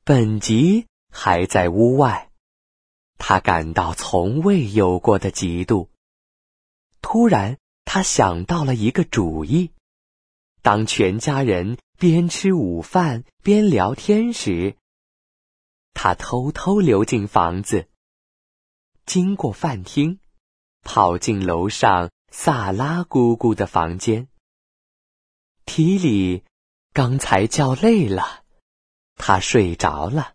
本吉还在屋外，他感到从未有过的嫉妒。突然，他想到了一个主意。当全家人边吃午饭边聊天时，他偷偷溜进房子，经过饭厅，跑进楼上萨拉姑姑的房间。提里刚才叫累了，他睡着了。